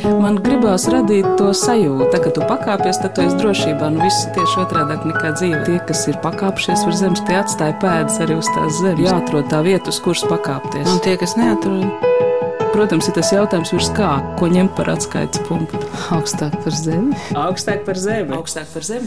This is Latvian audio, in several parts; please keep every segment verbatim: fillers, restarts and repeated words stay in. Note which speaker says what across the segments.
Speaker 1: Man gribās radīt to sajūtu, tā, ka tu pakāpies, tad tu esi drošībā. Nu, viss tieši otrādāk nekā dzīve. Tie, kas ir pakāpšies uz zemes, tie atstāja pēdas arī uz tās zemes. Jāatrod tā vieta, uz kuras pakāpties.
Speaker 2: Un tie, kas neatrod?
Speaker 1: Protams, ir tas jautājums virs kā, ko ņemt par atskaites punktu.
Speaker 2: Augstāk par zemi.
Speaker 1: Augstāk par zemi. Augstāk par zemi.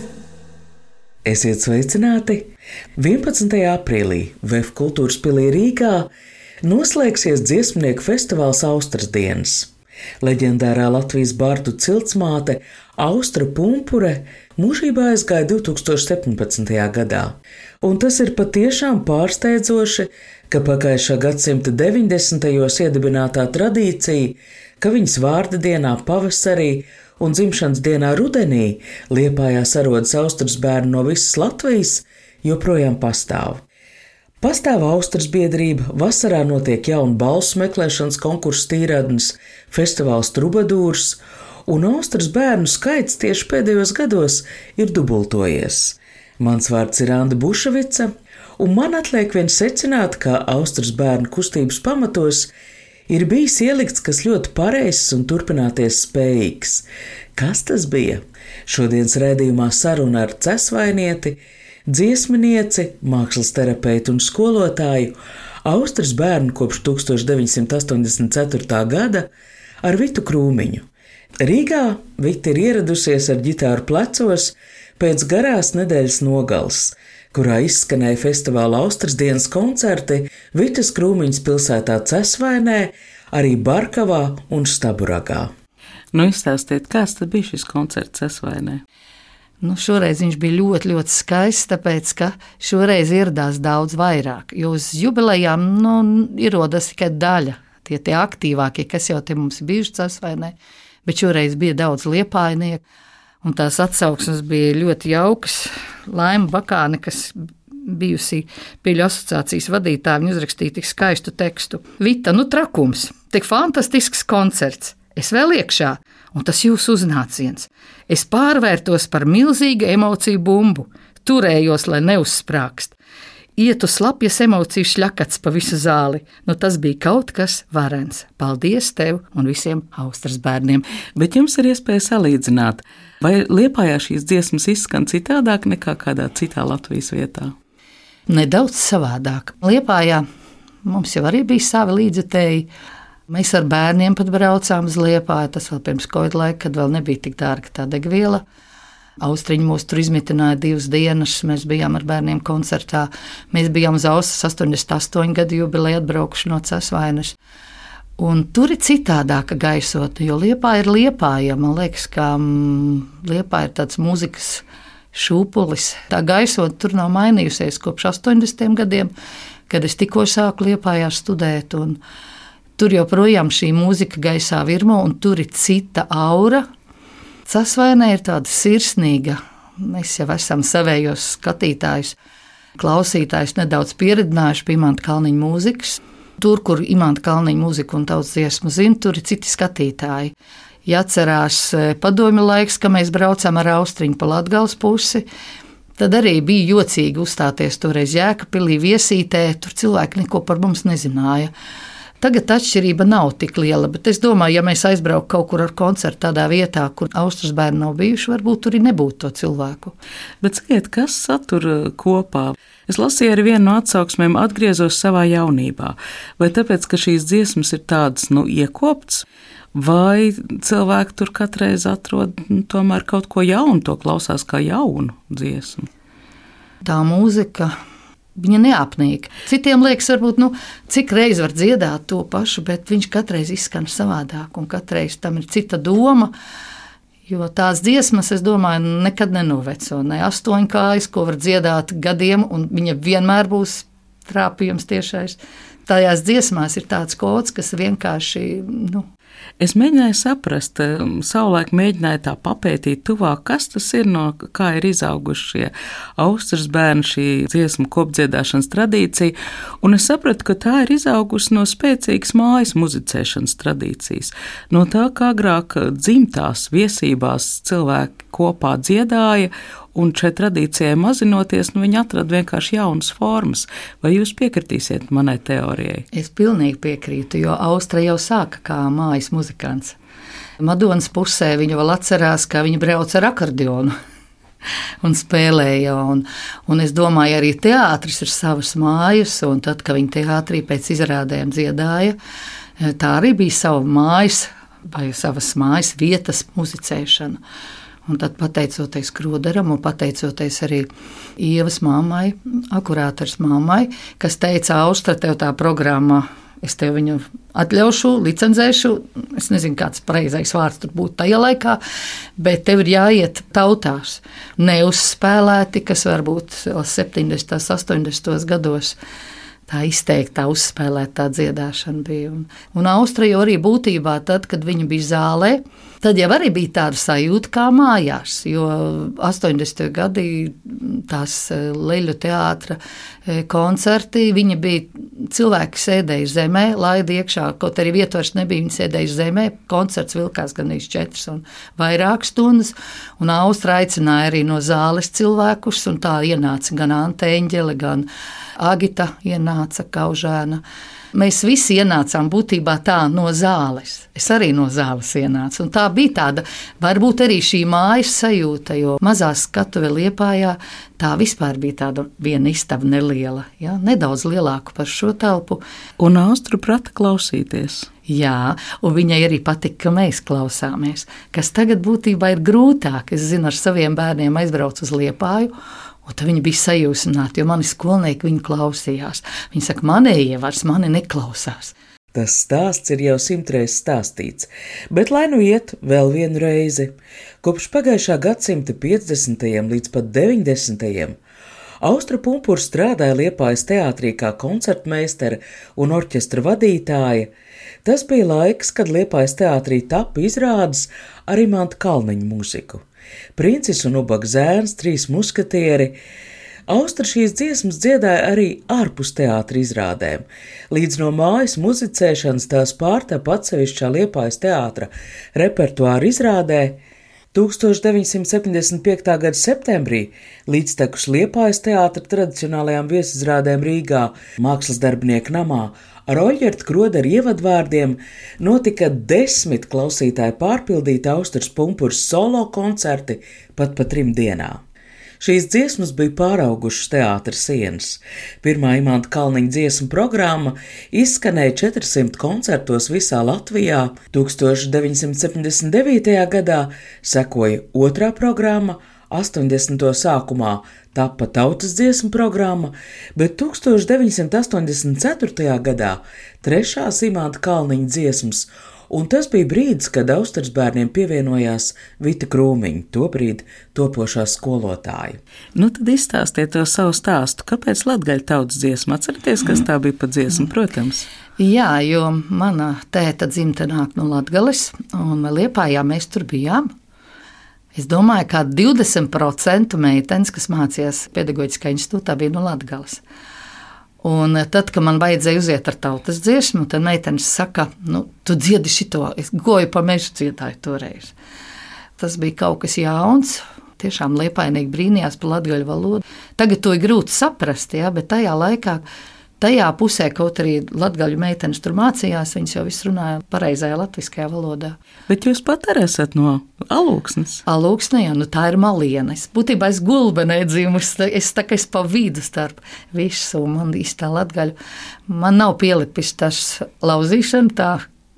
Speaker 3: Esiet sveicināti! vienpadsmitajā aprīlī V F Kultūras pilī Rīgā noslēgsies dziesmnieku festivāls Austras dienas. Leģendārā Latvijas bardu ciltsmāte Austra Pumpure mūžībā aizgāja divi tūkstoši septiņpadsmitajā gadā. Un tas ir patiešām pārsteidzoši, ka pagājušā gadsimta deviņdesmitajos iedibinātā tradīcija, ka viņas vārda dienā pavasarī un dzimšanas dienā rudenī Liepājā sarodas Austras bērni no visas Latvijas, joprojām pastāv. Pastāv Austras biedrība, vasarā notiek jaunu balsu meklēšanas konkursu tīradnes, festivāls Trubadūrs, un Austras bērnu skaits tieši pēdējos gados ir dubultojies. Mans vārds ir Anda Buševica, un man atliek vien secināt, ka Austras bērnu kustības pamatos ir bijis ielikts kas ļoti pareizs un turpināties spējīgs. Kas tas bija? Šodienas raidījumā saruna ar cesvainieti, dziesminieci, mākslas terapeitu un skolotāju, Austras bērnu kopš tūkstoš deviņsimt astoņdesmit ceturtā gada ar Vitu Krūmiņu. Rīgā Vita ir ieradusies ar ģitāru plecos pēc garās nedēļas nogales, kurā izskanēja festivāla Austras dienas koncerti Vitas Krūmiņas pilsētā Cesvainē, arī Barkavā un Staburagā.
Speaker 1: Nu, izstāstiet, kāds tad bija šis koncerts Cesvainē?
Speaker 2: Nu, šoreiz viņš bija ļoti, ļoti skaists, tāpēc, ka šoreiz ieradās daudz vairāk, jo uz jubilejām nu, ierodas tikai daļa, tie tie aktīvākie, kas jau te mums ir bijuši Cesvainē, bet šoreiz bija daudz liepājnieku, un tās atsauksmes bija ļoti jaukas. Laima Bakāne, kas bijusi Pīļu asociācijas vadītāja, viņa uzrakstīja tik skaistu tekstu. Vita, nu trakums, tik fantastisks koncerts, es vēl iekšā, un tas jūsu uznāciens. Es pārvērtos par milzīgu emociju bumbu, turējos, lai neuzsprāgst. Ietu slapjas emociju šļakats pa visu zāli. Nu, tas bija kaut kas varens. Paldies tev un visiem Austras bērniem.
Speaker 1: Bet jums ir iespēja salīdzināt, vai Liepājā šīs dziesmas izskan citādāk nekā kādā citā Latvijas vietā?
Speaker 2: Nedaudz savādāk. Liepājā mums jau arī bija savi līdzjutēji. Mēs ar bērniem pat braucām uz Liepāju, tas vēl pirms Covid laika, kad vēl nebija tik dārga tā degviela. Austriņi mūs tur izmitināja divas dienas, mēs bijām ar bērniem koncertā. Mēs bijām uz Austras astoņdesmit astoņu gadu jubileju atbraukuši no Cesvainas. Un tur ir citādāka gaisota, jo Liepāja ir Liepāja. Man liekas, ka mm, Liepāja ir tāds mūzikas šūpulis. Tā gaisota tur nav mainījusies kopš astoņdesmitiem gadiem, kad es tikko sāku Liepājā studēt. Un tur joprojām šī mūzika gaisā virmo, un tur ir cita aura. Cesvainē ir tāda sirsnīga. Mēs jau esam savējos skatītājus, klausītājus nedaudz pieredzinājuši pie Imanta Kalniņa mūzikas. Tur, kur Imanta Kalniņa mūzika un tautas dziesmu zina, tur ir citi skatītāji. Jāatcerās padomju laiks, ka mēs braucām ar Austriņu pa Latgales pusi, tad arī bija jocīgi uzstāties toreiz Jēkabpilī viesītē, tur cilvēki neko par mums nezināja. Tagad atšķirība nav tik liela, bet es domāju, ja mēs aizbrauktu kaut kur ar koncertu tādā vietā, kur Austras bērni nav bijuši, varbūt tur arī nebūtu to cilvēku.
Speaker 1: Bet sakiet, kas satur kopā? Es lasīju arī vienu no atsauksmēm, atgriezos savā jaunībā. Vai tāpēc, ka šīs dziesmas ir tādas, nu, iekoptas, vai cilvēki tur katreiz atrod nu, tomēr kaut ko jaunu, to klausās kā jaunu dziesmu?
Speaker 2: Tā mūzika... Viņa neapnīk. Citiem liekas, varbūt, nu, cik reiz var dziedāt to pašu, bet viņš katreiz izskan savādāk, un katreiz tam ir cita doma, jo tās dziesmas, es domāju, nekad nenoveco. Ne astoņkājas, ko var dziedāt gadiem, un viņa vienmēr būs trāpījums tiešais. Tajās dziesmās ir tāds kods, kas vienkārši, nu,
Speaker 1: Es mēģināju saprast, savulaik mēģināju tā papētīt tuvāk, kas tas ir, no kā ir izauguši šie Austras bērni, šī dziesmu kopdziedāšanas tradīcija, un es sapratu, ka tā ir izaugusi no spēcīgas mājas muzicēšanas tradīcijas, no tā, kā agrāk dzimtās viesībās cilvēki kopā dziedāja, un šai tradīcijai mazinoties, nu viņi atrada vienkārši jaunas formas. Vai jūs piekritīsiet manai teorijai?
Speaker 2: Es pilnīgi piekrītu, jo Austra jau sāka kā mājas muzikants. Madonas pusē viņa vēl atcerās, ka viņa brauc ar akordionu un spēlēja. Un, un es domāju, arī teātris ir savas mājas, un tad, kad viņa teātrī pēc izrādēm dziedāja, tā arī bija sava mājas vai savas mājas vietas muzicēšana. Un tad, pateicoties Kroderam un pateicoties arī Ievas mammai, akurātors mammai, kas teica, Austra, tev tā programma, es tev viņu atļaušu, licencēšu, es nezinu, kāds pareizais vārds tur būtu tajā laikā, bet tev ir jāiet tautās. Neuzspēlēti, kas varbūt septiņdesmitos, astoņdesmitos gados tā izteikti tā uzspēlēta tā dziedāšana bija. Un, un Austra jau arī būtībā tad, kad viņa bija zālē, tad jau arī bija tāda sajūta kā mājās, jo astoņdesmitie gadi tās Leļu teātra koncerti, viņa bija cilvēki sēdēja zemē, laida iekšā, kaut arī vietvars nebija, viņi sēdēja zemē, koncerts vilkās gan iz četras un vairāk stundas, un Austra aicināja arī no zāles cilvēkus, un tā ienāca gan Ante Eņģele, gan Agita ienāca Kaužēna. Mēs visi ienācām būtībā tā no zāles. Es arī no zāles ienācu. Un tā bija tāda, varbūt arī šī mājas sajūta, jo mazā skatuve Liepājā tā vispār bija tāda viena istaba neliela, ja? Nedaudz lielāku par šo telpu.
Speaker 1: Un Austra prata klausīties.
Speaker 2: Jā, un viņai arī patika, ka mēs klausāmies, kas tagad būtībā ir grūtāk. Es zinu, ar saviem bērniem aizbraucu uz Liepāju, un tad viņi bija sajūsmināti, jo mani skolnieki viņu klausījās. Viņi saka, manējie vairs mani neklausās.
Speaker 3: Tas stāsts ir jau simtreiz stāstīts, bet lai nu iet vēl vienu reizi. Kopš pagājušā gadsimta piecdesmitajiem līdz pat deviņdesmitajiem Austra Pumpura strādāja Liepājas teātrī kā koncertmeistare un orķestra vadītāja. Tas bija laiks, kad Liepājas teātrī tapa izrādes ar Imanta Kalniņa mūziku. Princis un ubaga zēns, trīs muskatieri. Austra šīs dziesmas dziedāja arī ārpus teātra izrādēm. Līdz no mājas muzicēšanas tās pārtapa atsevišķā Liepājas teātra repertuāra izrādē tūkstoš deviņsimt septiņdesmit piektā gada septembrī līdztekus Liepājas teātra tradicionālajām viesizrādēm Rīgā Mākslas darbinieku namā ar Oļģerta Krodera ievadvārdiem notika desmit klausītāju pārpildīti Austras Pumpuras solo koncerti pat pa trim dienām. Šīs dziesmas bija pāraugušas teātra sienas. Pirmā Imanta Kalniņa dziesmu programma izskanēja četrsimt koncertos visā Latvijā. tūkstoš deviņsimt septiņdesmit devītajā gadā sekoja otrā programma, astoņdesmito sākumā tapa tautas dziesmu programma, bet tūkstoš deviņsimt astoņdesmit ceturtajā gadā trešās Imanta Kalniņa dziesmas, un tas bija brīdis, kad Austras bērniem pievienojās Vita Krūmiņa, tobrīd topošā skolotāja.
Speaker 1: Nu tad izstāstiet to savu stāstu. Kāpēc latgaļu tautas dziesma? Atcerieties, kas tā bija pa dziesmu, protams?
Speaker 2: Jā, jo mana tēta dzimta nāk no Latgales, un Liepājā mēs tur bijām. Es domāju, ka divdesmit procenti meitenes, kas mācījās pedagoģiskā institūtā, bija no Latgales. Un tad, kad man vajadzēja uziet ar tautas dziesmu, tad meitenes saka, nu, tu dziedi šito, es goju pa mežu dziedāju toreiz. Tas bija kaut kas jauns, tiešām liepainīgi brīnījās par latgaļu valodu. Tagad to ir grūti saprast, ja, bet tajā laikā, tajā pusē, kaut arī latgaļu meitenes tur mācījās, viņas jau viss runāja pareizajā latviskajā valodā.
Speaker 1: Bet jūs pat arī esat no Alūksnes?
Speaker 2: Alūksne, jā, nu tā ir Maliena. Es būtībā es Gulbenē dzīvusi, es tā kā es pa vidu starp visu, man īstā latgaļu. Man nav pielipis tas lauzīšana, tā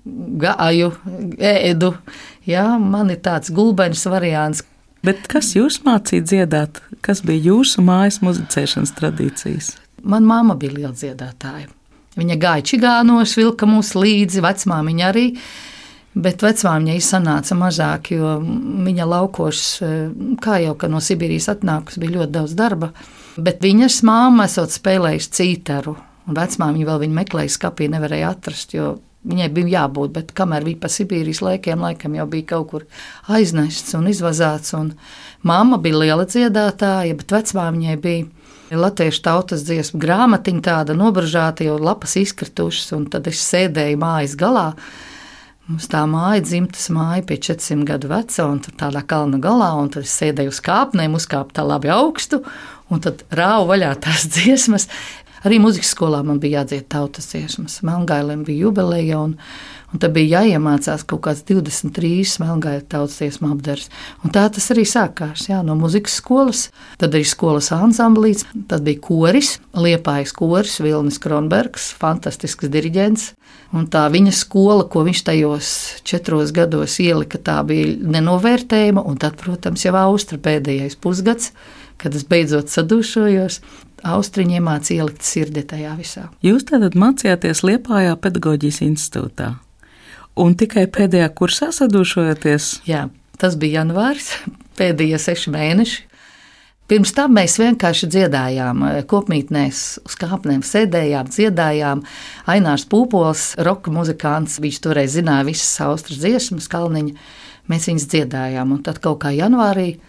Speaker 2: gāju, ēdu, jā, man ir tāds Gulbenes variants.
Speaker 1: Bet kas jūs mācīja dziedāt? Kas bija jūsu mājas muzicēšanas tradīcijas?
Speaker 2: Man mamma bija liela dziedātāja. Viņa gāja čigānos, vilka mūs līdzi, vecmāmiņa arī, bet vecmāmiņai sanāca mazāk, jo viņa laukos, kā jau, ka no Sibīrijas atnākus, bija ļoti daudz darba, bet viņas māma esot spēlējusi cītaru, un vecmāmiņa vēl viņa meklēja skapī, nevarēja atrast, jo viņai bija jābūt, bet kamēr bija pa Sibīrijas laikiem, laikam jau bija kaut kur aiznests un izvazāts, un mamma bija liela dziedātāja, bet vecmāmiņai bija latviešu tautas dziesmu grāmatiņa tāda nobražāta, jau lapas izkritušas, un tad es sēdēju mājas galā. Mums tā māja, dzimtas māja, pie četrsimt gadu veca, un tādā kalna galā, un tad es sēdēju uz kāpnēm, uzkāpu tā labi augstu, un tad rāvu vaļā tās dziesmas. Arī mūzikas skolā man bija jādzied tautas dziesmas. Melngailim bija jubileja, un, un tad bija jāiemācās kaut kāds divdesmit trīs Melngaila tautas dziesmu apdars. Un tā tas arī sākās, jā, no mūzikas skolas, tad arī skolas ansamblīts, tad bija koris, Liepājas koris, Vilnis Kronbergs, fantastisks diriģents. Un tā viņa skola, ko viņš tajos četros gados ielika, tā bija nenovērtējama. Un tad, protams, jau Austra pēdējais pusgads, kad es beidzot sadūšojos, Austriņi iemācīja ielikt sirdi tajā visā.
Speaker 1: Jūs tātad mācījāties Liepājā pedagoģijas institūtā. Un tikai pēdējā kursā sadūšojoties?
Speaker 2: Jā, tas bija janvāris, pēdējie seši mēneši. Pirms tam mēs vienkārši dziedājām kopmītnēs, uz kāpnēm sēdējām, dziedājām. Ainārs Pūpols, roka muzikants, viņš toreiz zināja visas Austras dziesmas, Kalniņa. Mēs viņas dziedājām, un tad kaut kā janvārī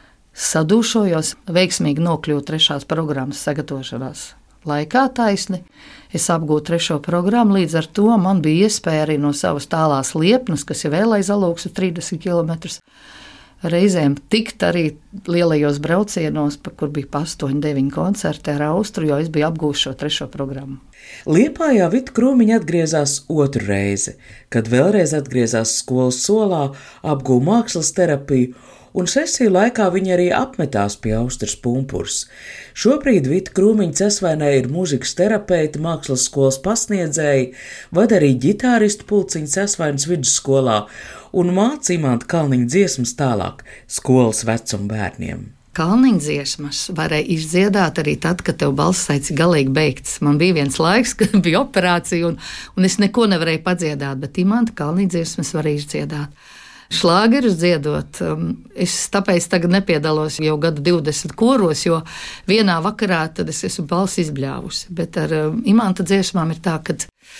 Speaker 2: sadūšojos, veiksmīgi nokļūt trešās programmas sagatavošanās laikā taisni. Es apgūtu trešo programmu, līdz ar to man bija iespēja arī no savas tālās Liepnas, kas ir vēl aiz Alūksnes trīsdesmit kilometrus, reizēm tikt arī lielajos braucienos, pa kur bija pa astoņi deviņi koncerti ar Austru, jo es biju apgūst šo trešo programmu.
Speaker 3: Liepājā Vita Krūmiņa atgriezās otru reizi, kad vēlreiz atgriezās skolas solā, apgūta mākslas terapiju, un sesiju laikā viņa arī apmetās pie Austras Pumpurs. Šobrīd Vita Krūmiņa Cesvainē ir mūzikas terapeite, mākslas skolas pasniedzēja, vada arī ģitāristu pulciņu Cesvainas vidusskolā un māca Imanta Kalniņa dziesmas tālāk skolas vecuma bērniem.
Speaker 2: Kalniņa dziesmas varēja izdziedāt arī tad, kad tev balss aici galīgi beigts. Man bija viens laiks, kad bija operācija, un, un es neko nevarēju padziedāt, bet Imanta Kalniņa dziesmas varēja izdziedāt. Šlāgerus dziedot, es tāpēc tagad nepiedalos jau gadu divdesmit koros, jo vienā vakarā tad es esmu balsi izbļāvusi. Bet ar Imanta dziesmām ir tā, ka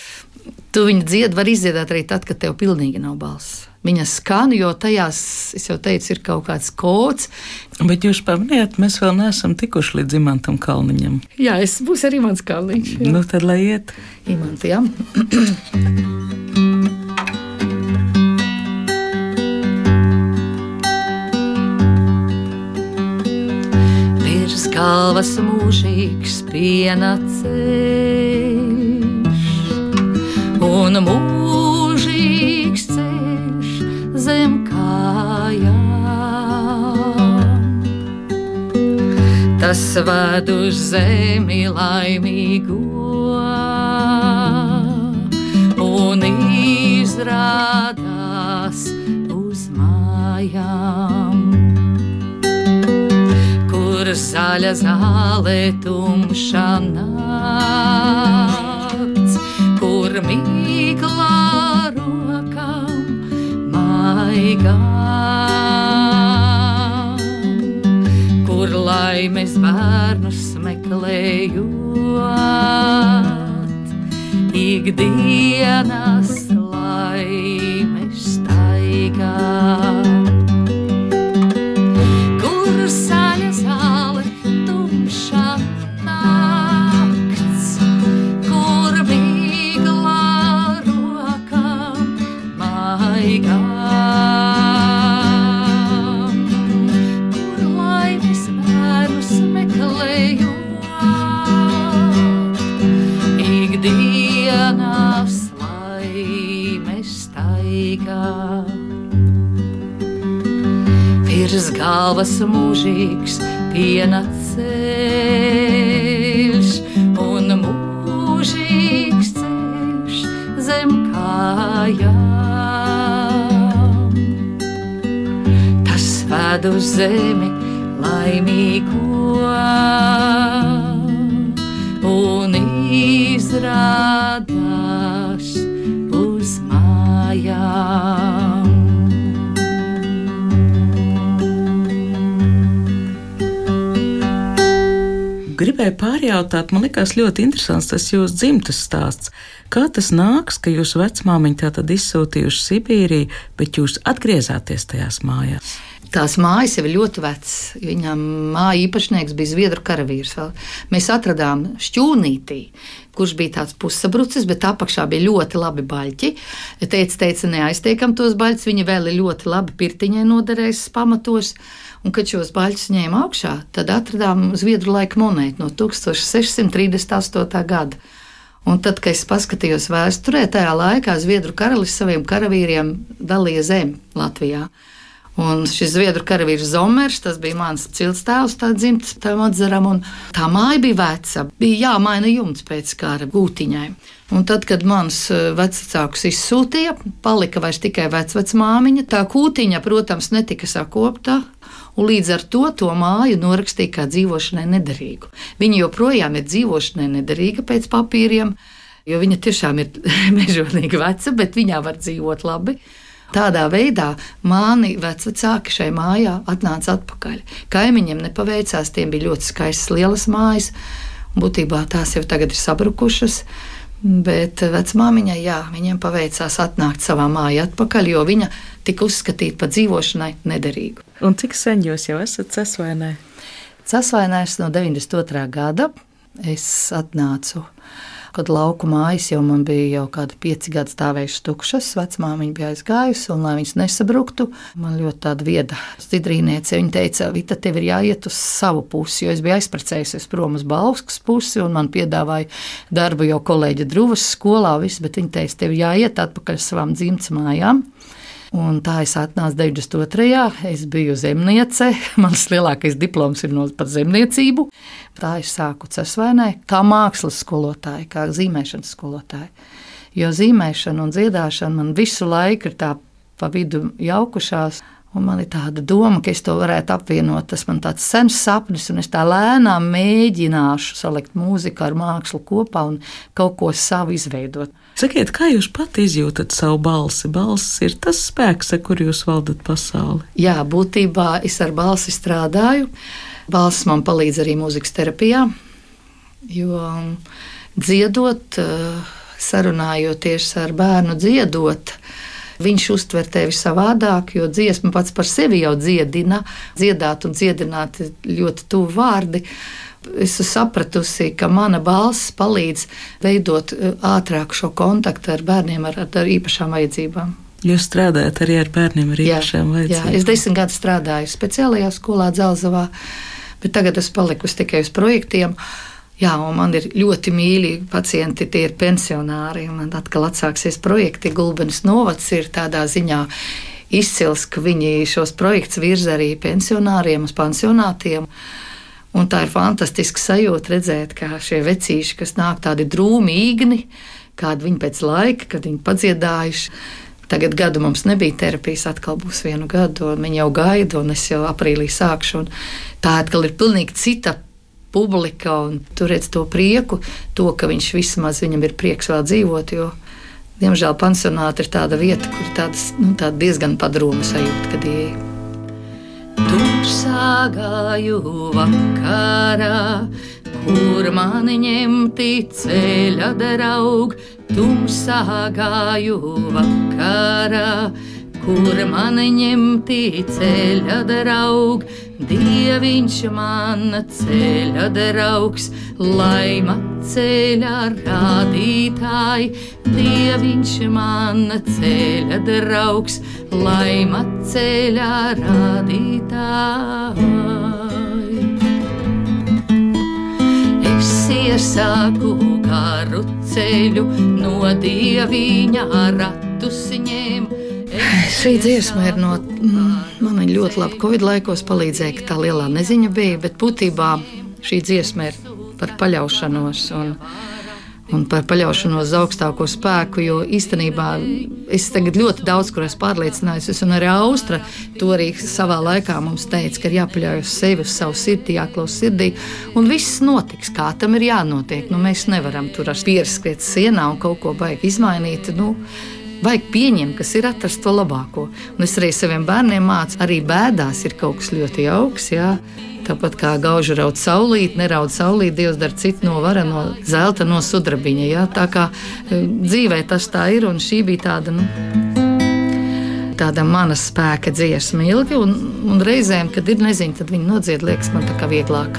Speaker 2: tu viņu dzied, var izdziedāt arī tad, kad tev pilnīgi nav balss. Viņa skan, jo tajās, es jau teicu, ir kaut kāds kods.
Speaker 1: Bet jūs pamanījāt, mēs vēl neesam tikuši līdz Imantam Kalniņam.
Speaker 2: Jā, es būs arī Imants Kalniņš. Jā.
Speaker 1: Nu tad lai iet.
Speaker 2: Imanta, jā. Galvas mūžīgs piena ceļš un mūžīgs ceļš zem kājām. Tas ved uz zemi laimīgo un izrādās uz mājām. Zaļa zāle, tumša nakts, kur mīkla rokām maigām, kur laimes bērnus meklējot, ikdienas laimes staigā. Galvas mūžīgs piena ceļš un mūžīgs ceļš zem kājām. Tas ved uz zemi laimīgo un izrādās uz mājām.
Speaker 1: Gribēju pārjautāt, man likās ļoti interesants tas jūsu dzimtas stāsts. Kā tas nāks, ka jūsu vecmāmiņa tātad izsūtījuši Sibīriju, bet jūs atgriezāties tajās mājās?
Speaker 2: Tās mājas jau ir ļoti vecas. Viņam māja īpašnieks bija zviedru karavīrs. Mēs atradām šķūnītī, kurš bija tāds pussabrucis, bet apakšā bija ļoti labi baļķi. Teica, teica, neaiztiekam tos baļķus, viņi vēl ir ļoti labi pirtiņai noderēs pamatos. Un, kad šos baļķus ņēma augšā, tad atradām zviedru laika monētu no tūkstoš seši trīsdesmit astotā gada. Un tad, kad es paskatījos vēsturē, tajā laikā zviedru karalis saviem karavīriem dalīja zemi Latvijā. Un šis zviedru karavīrs Zomers, tas bija mans ciltstāvs, tā dzimtas tam atzaram, un tā māja bija veca. Bija jāmaina jumts pēc kara gūtiņai. Un tad, kad mans vecākus izsūtīja, palika vairs tikai vecvecmāmiņa, tā kūtiņa, protams, netika sakopta, un līdz ar to to māju norakstīja kā dzīvošanai nederīgu. Viņa joprojām ir dzīvošanai nederīga pēc papīriem, jo viņa tiešām ir mežonīgi veca, bet viņā var dzīvot labi. Tādā veidā mani vecvecāki šai mājā atnāca atpakaļ. Kaimiņiem nepaveicās, tiem bija ļoti skaistas lielas mājas, būtībā tās jau tagad ir sabrukušas, bet vecmāmiņai, jā, viņiem paveicās atnākt savā mājā atpakaļ, jo viņa tika uzskatīta par dzīvošanai nederīgu.
Speaker 1: Un cik sen jūs jau esat Cesvainē?
Speaker 2: Cesvainēs no deviņdesmit otrā gada es atnācu. Kad lauku mājas jau man bija jau kādi pieci gadi stāvējušas tukšas, vecmāmiņa bija aizgājusi, un lai viņas nesabruktu, man ļoti tāda vieda stidrīniece, viņa teica, Vita, tev ir jāiet uz savu pusi, jo es biju aizprecējusies prom uz Bauskas pusi, un man piedāvāja darbu jau kolēģa Druvas skolā, viss, bet viņa teica, tev ir jāiet atpakaļ savām dzimtas mājām. Un tā es atnācu deviņdesmit otrajā Es biju zemniece, mans lielākais diploms ir no par zemniecību. Tā es sāku Cesvainē kā mākslas skolotāja, kā zīmēšanas skolotāja. Jo zīmēšana un dziedāšana man visu laiku ir tā pa vidu jaukušās, un man ir tāda doma, ka es to varētu apvienot. Tas man tāds sens sapnis, un es tā lēnām mēģināšu salikt mūziku ar mākslu kopā un kaut ko savu izveidot.
Speaker 1: Sakiet, kā jūs pati izjūtat savu balsi? Balss ir tas spēks, ar kur jūs valdat pasauli.
Speaker 2: Jā, būtībā es ar balsi strādāju. Balss man palīdz arī mūzikas terapijā, jo dziedot, sarunājoties ar bērnu dziedot, viņš uztver tevi savādāk, jo dziesma pats par sevi jau dziedina. Dziedāt un dziedināt ir ļoti tuvu vārdi. Es esmu sapratusi, ka mana balss palīdz veidot ātrāk šo kontaktu ar bērniem ar, ar īpašām vajadzībām.
Speaker 1: Jūs strādājat arī ar bērniem ar īpašām vajadzībām?
Speaker 2: Jā, es desmit gadus strādāju speciālajā skolā Dzelzavā, bet tagad esmu palikusi tikai uz projektiem. Jā, un man ir ļoti mīļi pacienti, tie ir pensionāri. Man atkal atsāksies projekti. Gulbenes novads ir tādā ziņā izcils, ka viņi šos projektus virza arī pensionāriem uz pansionātiem. Un tā ir fantastiska sajūta redzēt, kā šie vecīši, kas nāk tādi drūmi īgni, kādi viņi pēc laika, kad viņi padziedājuši. Tagad gadu mums nebija terapijas, atkal būs vienu gadu, un viņi jau gaida, un es jau aprīlī sākšu. Un tā atkal ir pilnīgi cita publika, un tu redz to prieku, to, ka viņš vismaz viņam ir prieks vēl dzīvot, jo, diemžēl, pansionāti ir tāda vieta, kur ir tādas, nu, tāda diezgan padrūma sajūta, kad ieeja. Tumsā gāju vakarā, kur mani ņemti ceļa draug. Tumsā gāju vakarā, kur mani ņemti ceļa draug. Dieviņš mana ceļa draugs, laima ceļa rādītāji. Dieviņš mana ceļa draugs, laima ceļa rādītāji. Es iesāku garu ceļu, no Dieviņa ratus ņēmu. Šī dziesma ir no, man viņa ļoti labi Covid laikos palīdzēja, ka tā lielā neziņa bija, bet būtībā šī dziesma ir par paļaušanos un, un par paļaušanos uz augstāko spēku, jo īstenībā es tagad ļoti daudz, kur esmu pārliecinājusies, un arī Austra to arī savā laikā mums teica, ka ir jāpaļauj uz sevi, uz savu sirdi, jāklaus sirdī, un viss notiks, kā tam ir jānotiek. Nu, mēs nevaram tur ar pierskriet sienā un kaut ko baigi izmainīt, nu, vajag pieņemt, kas ir atrast to labāko. Un es arī saviem bērniem mācu, arī bēdās ir kaut kas ļoti jauks, jā. Tāpat kā gaužu raud saulīt, neraud saulīt, Dievs dar citu no vara, no zelta, no sudrabiņa, jā. Tā kā dzīvē tas tā ir, un šī bija tāda, nu, tāda mana spēka dziesma ilgi, un, un reizēm, kad ir nezinu, tad viņi nodzied, liekas man tā kā vieglāk.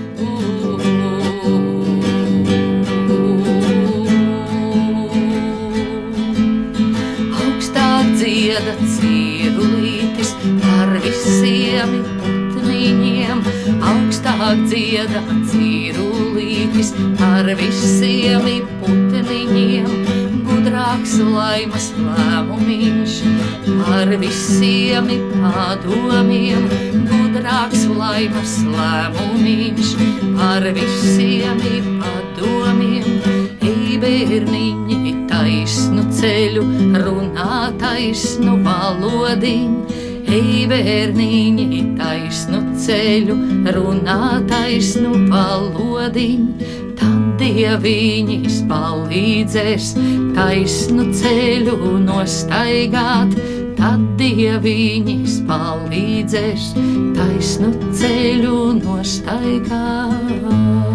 Speaker 2: Augstāk dzieda cīrulītis par visiem putniņiem, augstāk dzieda cīrulītis par visiem putniņiem, gudrāks laimas lēmumiņš par visiem padomiem, gudrāks laimas lēmumiņš par visiem padomiem. Ei, bērniņi, taisnu ceļu, runā taisnu valodiņu. Ei, bērniņi, taisnu ceļu, runā taisnu valodiņu. Tad dieviņas palīdzēs taisnu ceļu nostaigāt, tad dieviņas palīdzēs taisnu ceļu nostaigāt.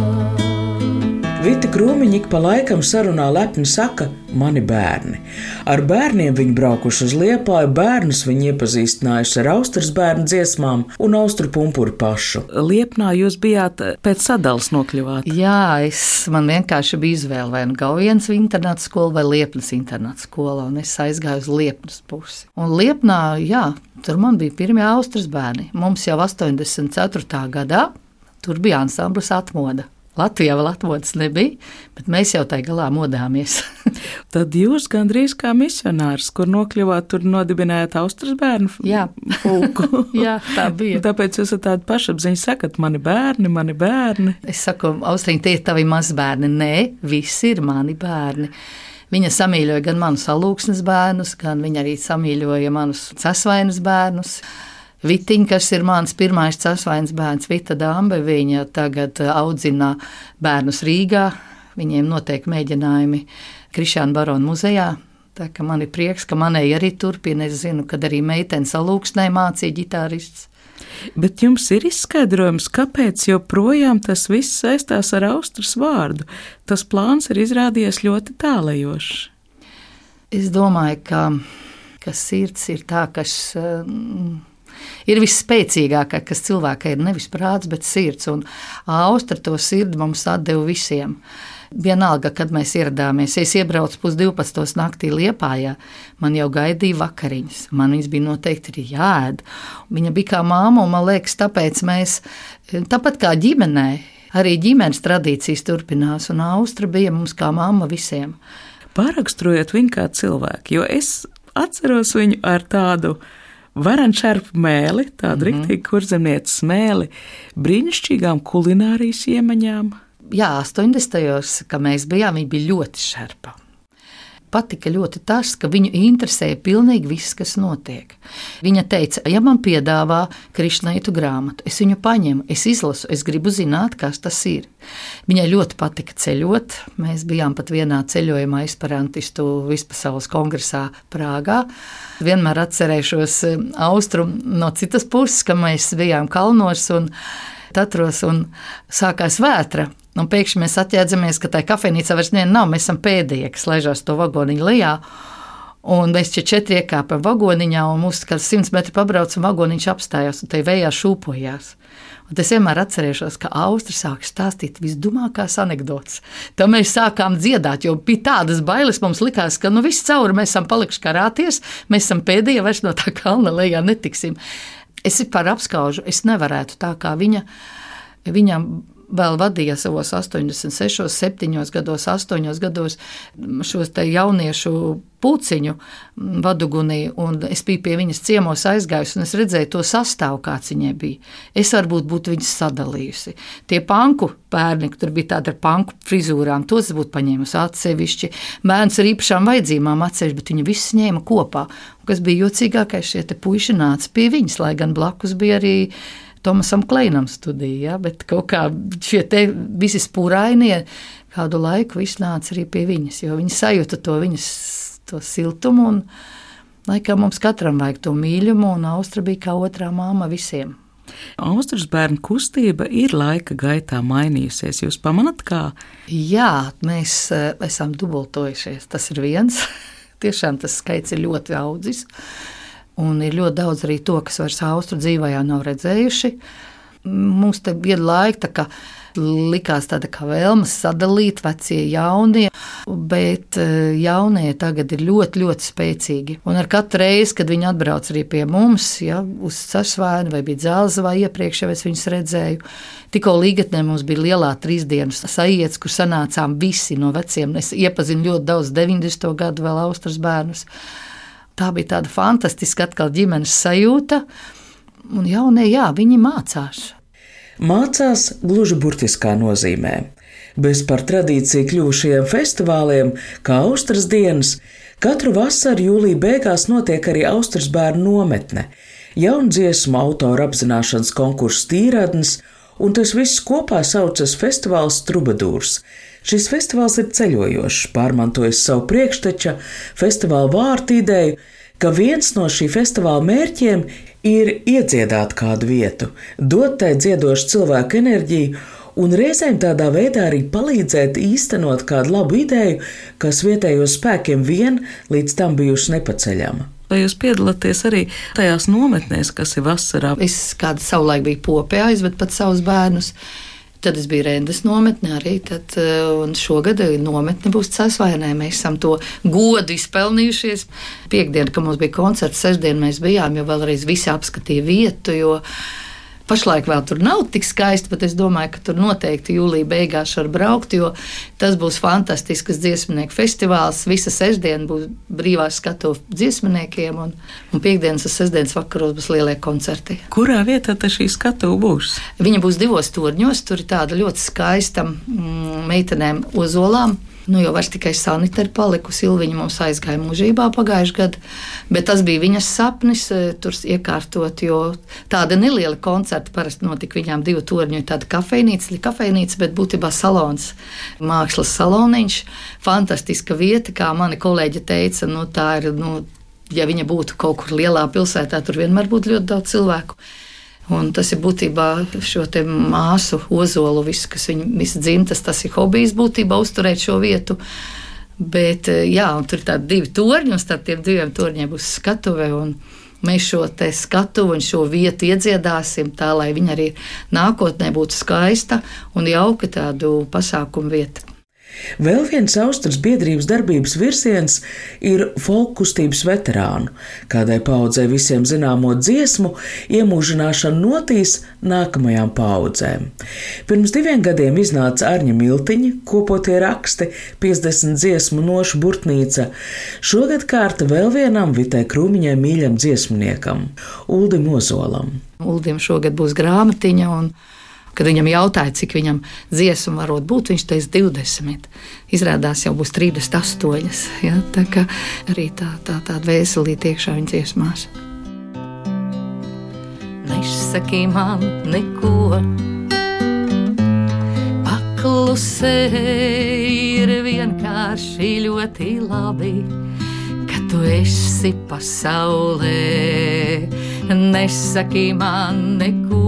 Speaker 3: Vita Krūmiņa ik pa laikam sarunā lepni saka: mani bērni. Ar bērniem viņi braukuši uz Liepāju, bērnus viņi iepazīstinājuši ar Austras bērnu dziesmām un Austru pumpuri pašu.
Speaker 1: Liepnā jūs bijāt pēc sadalas nokļuvāt?
Speaker 2: Jā, es, man vienkārši bija izvēle vai nu Gaujienas internāta skola vai Liepnas internāta skola, un es aizgāju uz Liepnas pusi. Un Liepnā, jā, tur man bija pirmie Austras bērni. Mums jau astoņdesmit ceturtajā gadā tur bija ansamblis Atmoda. Latvijā vēl atmodas nebija, bet mēs jau tai galā modāmies.
Speaker 1: Tad jūs gandrīz kā misionārs, kur nokļuvāt, tur nodibinājāt Austras bērnu
Speaker 2: Jā.
Speaker 1: pulku.
Speaker 2: Jā, tā bija.
Speaker 1: Tāpēc jūs esat tādi pašapziņi sakat, mani bērni, mani bērni.
Speaker 2: Es saku, Austriņ, tie ir tavi mazbērni. Nē, visi ir mani bērni. Viņa samīļoja gan manus alūksnes bērnus, gan viņa arī samīļoja manus cesvainas bērnus. Vitiņa, kas ir mans pirmais cesvainas bērns, Vita Dambe, viņa tagad audzina bērnus Rīgā. Viņiem notiek mēģinājumi Krišāna Barona muzejā. Tā ka man ir prieks, ka manēji arī turpina. Es zinu, kad arī meitenes alūksnē mācīja ģitārists.
Speaker 1: Bet jums ir izskaidrojums, kāpēc joprojām tas viss saistās ar Austras vārdu? Tas plāns ir izrādījies ļoti tālajošs.
Speaker 2: Es domāju, ka, ka sirds ir tā, kas... Um, ir visspēcīgākā, kas cilvēkai ir nevis prāts, bet sirds. Un Austra to sirdi mums atdeva visiem. Vienalga, kad mēs ieradāmies, es iebraucu pus divpadsmitos naktī Liepājā, man jau gaidīja vakariņas. Man viņas bija noteikti arī jāēd. Viņa bija kā māma, un man liekas, tāpēc mēs, tāpat kā ģimenē, arī ģimenes tradīcijas turpinās, un Austra bija mums kā mamma visiem.
Speaker 1: Pāraksturojiet viņu kā cilvēku, jo es atceros viņu ar tādu varančērpu mēli, tādu mm-hmm. riktīgi kurzemnieces mēli, brīnišķīgām kulinārijas iemaņām.
Speaker 2: Jā, astoņdesmitajos, kad mēs bijām, viņa bija ļoti šerpa. Patika ļoti tas, ka viņu interesēja pilnīgi viss, kas notiek. Viņa teica, ja man piedāvā Krišnaitu grāmatu, es viņu paņemu, es izlasu, es gribu zināt, kas tas ir. Viņai ļoti patika ceļot. Mēs bijām pat vienā ceļojumā esperantistu vispasaules kongresā Prāgā. Vienmēr atcerēšos Austru no citas puses, ka mēs bijām kalnos un Tatros un sākās vētra. Un pēkšņi mēs atjēdzamies, ka tā kafejnīca vairs nē, nav, mēs esam pēdējie, kas ležās to vagoniņu lejā. Un mēs četri iekāpam vagoniņā, un mūs kā simts metri pabrauc, un vagoniņš apstājās, un tai vējā šūpojās. Un es vienmēr atcerēšos, ka Austra sāk stāstīt visdumākās anekdotas. Tad mēs sākām dziedāt, jo bija tādas bailes, mums likās, ka nu viss cauri mēs esam palikuši karāties, mēs esam pēdējie, vairs no tā kalna lejā netiksim. Es par apskaužu, es nevarētu tā kā viņa, viņa vēl vadīja savos astoņdesmit sešos, septiņos gados, astoņos gados šos te jauniešu pulciņu Vadugunī, un es biju pie viņas ciemos aizgājusi, un es redzēju to sastāvu, kāds viņai bija. Es varbūt būtu viņas sadalījusi. Tie panku bērni, tur bija tāda ar panku frizūrām, tos būtu paņēmusi atsevišķi. Bērns ar īpašām vajadzībām atsevišķi, bet viņi visus ņēma kopā. Un kas bija jocīgākais, šie te puiši nāca pie viņas, lai gan blakus bija arī Tomasam Kleinam studija, ja? Bet kaut kā šie te visi spūrainie kādu laiku viss nāca arī pie viņas, jo viņi sajūta to viņas to siltumu, un laikam mums katram vajag to mīļumu, un Austra bija kā otrā māma visiem.
Speaker 1: Austras bērnu kustība ir laika gaitā mainījusies. Jūs pamanat, kā?
Speaker 2: Jā, mēs esam dubultojušies. Tas ir viens. Tiešām tas skaits ir ļoti audzis. Un ir ļoti daudz arī to, kas vairs Austru dzīvajā nav redzējuši. Mums te bija laika, ka likās tāda kā vēlme sadalīt vecie jaunie, bet jaunie tagad ir ļoti, ļoti spēcīgi. Un ar katru reizi, kad viņi atbrauc arī pie mums, ja, uz Sasvēnu vai bija Dzelzavā iepriekš, jau es viņus redzēju, tikko Līgatnē mums bija lielā trīs dienas sajiets, kur sanācām visi no veciem. Es iepazinu ļoti daudz deviņdesmito gadu vēl Austras bērnus. Tā bija tāda fantastiska atkal ģimenes sajūta. Un jaunie, jā, viņi mācās.
Speaker 3: Mācās gluži burtiskā nozīmē. Bez par tradīciju kļuvušajiem festivāliem, kā Austras dienas, katru vasaru jūlija beigās notiek arī Austras bērnu nometne, jaunu dziesmu autoru apzināšanas konkursu Tīradnis, un tas viss kopā saucas festivāls Trubadūrs. Šis festivāls ir ceļojošs, pārmantojis savu priekšteča festivāla vārtu ideju, ka viens no šī festivāla mērķiem ir iedziedāt kādu vietu, dot tai dziedošu cilvēku enerģiju un reizēm tādā veidā arī palīdzēt īstenot kādu labu ideju, kas vietējos spēkiem vien līdz tam bijuši nepaceļama.
Speaker 1: Vai jūs piedalāties arī tajās nometnēs, kas ir vasarā?
Speaker 2: Es kādu savulaik biju Popē aizved pat savus bērnus. Tad es biju Rendes nometnē arī, tad, un šogad nometne būs Sasvainē. Mēs esam to godu izpelnījušies. Piektdien, kad mums bija koncerts, sestdien mēs bijām, jo vēlreiz visi apskatīja vietu, jo pašlaik vēl tur nav tik skaisti, bet es domāju, ka tur noteikti jūlija beigās var braukt, jo tas būs fantastisks dziesmnieku festivāls. Visa sestdiena būs brīvās skatuve dziesmniekiem, un, un piekdienas un sestdienas vakaros būs lielie koncerti.
Speaker 1: Kurā vietā tad šī skatuve būs?
Speaker 2: Viņa būs divos torņos, tur ir tāda ļoti skaista mm, meitenēm ozolām. Nu, jau vairs tikai Sanita ir palikusi. Ilviņa mums aizgāja mūžībā pagājušajā gadā, bet tas bija viņas sapnis tur iekārtot, jo tāda neliela koncerta parasti notika viņām divu torņu, tāda kafejnīca, kafejnīca, bet būtībā salons, mākslas saloniņš, fantastiska vieta, kā mani kolēģi teica, nu tā ir, nu, ja viņa būtu kaut kur lielā pilsētā, tur vienmēr būtu ļoti daudz cilvēku. Un tas ir būtībā šo te māsu ozolu, visu, kas viņa visa dzimtas, tas ir hobijs būtībā uzturēt šo vietu. Bet jā, un tur ir tādi divi torņi, un starp tiem diviem torņiem būs skatuve, un mēs šo te skatuvi un šo vietu iedziedāsim tā, lai viņa arī nākotnē būtu skaista un jauka tādu pasākumu vieta.
Speaker 3: Vēl viens Austras biedrības darbības virziens ir folku kustības veterānu, kādai paudzei visiem zināmo dziesmu iemūžināšana notīs nākamajām paudzēm. Pirms diviem gadiem iznāca Arņa Miltiņa kopotie raksti piecdesmit dziesmu nošu burtnīca. Šogad kārta vēl vienam Vitai Krūmiņai mīļam dziesmniekam, Uldim Ozolam.
Speaker 2: Uldim šogad būs grāmatiņa, un kad viņam jautāja, cik viņam dziesmu varot būt, viņš teica divdesmit. Izrādās jau būs trīsdesmit astoņas. Ja? Tā kā arī tā, tā, tāda vēselīte iekšā viņa dziesmās. Nesaki man neko, paklusē ir vienkārši ļoti labi, ka tu esi pasaulē. Nesaki man neko,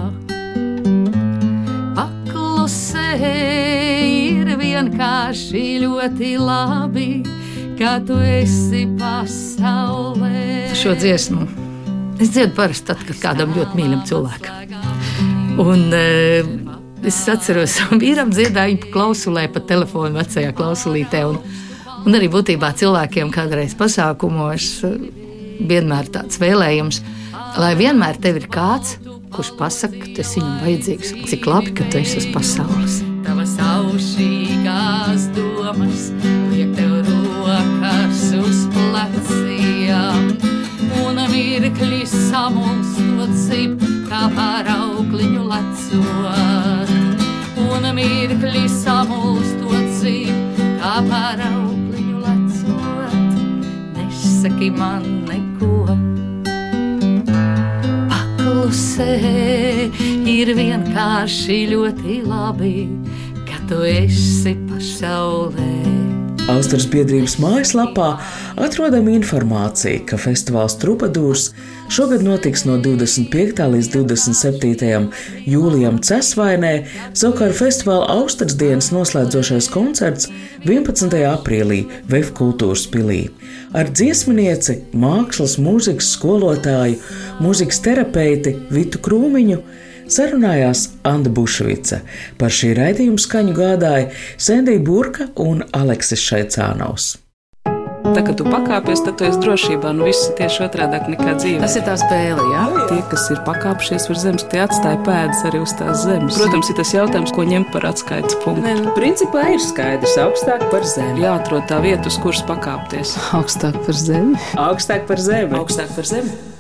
Speaker 2: ir vienkārši ļoti labi, ka tu esi pasaulē. Šo dziesmu es dziedu parasti tad, kad kādam ļoti mīļam cilvēkam. Un e, es atceros, vīram dziedāju pa klausulē, pa telefonu vecajā klausulītē. Un, un arī būtībā cilvēkiem kādreiz pasākumos vienmēr tāds vēlējums, lai vienmēr tev ir kāds, kurš pasaka, ka tu esi viņam vajadzīgs, cik labi, ka tu esi uz pasaules. Tavas aušīgās domas liek tev rokas uz pleciem, un mirkļi samulstot zib, kā pār aukliņu lecot. Un mirkļi samulstot zib, kā pār aukliņu lecot. Nesaki man neko, ir vienkārši ļoti labi, ka tu esi pasaulē.
Speaker 3: Austras biedrības mājaslapā atrodama informācija, ka festivāls Trubadūrs Šogad notiks no divdesmit piektā līdz divdesmit septītajam jūlijam Cesvainē, savukārt festivāla Austras dienas noslēdzošais koncerts vienpadsmitajā aprīlī Vef kultūras pilī. Ar dziesminieci, mākslas, mūzikas skolotāju, mūzikas terapeiti Vitu Krūmiņu sarunājās Anda Bušvica. Par šī raidījuma skaņu gādāja Sendija Burka un Aleksis Šaicānovs.
Speaker 1: Tā, kad tu pakāpies, tad tu esi drošībā, nu viss ir tieši otrādāk nekā dzīvē.
Speaker 2: Tas ir tā spēle, jā?
Speaker 1: Tie, kas ir pakāpšies uz zemes, tie atstāja pēdas arī uz tās zemes. Protams, ir tas jautājums, ko ņemt par atskaites punktu.
Speaker 4: Nu, principā ir skaidrs, augstāk par zemi.
Speaker 1: Jāatrod tā vieta, uz kuras pakāpties.
Speaker 2: Augstāk par zemi.
Speaker 4: Augstāk par zemi.
Speaker 1: Augstāk par zemi.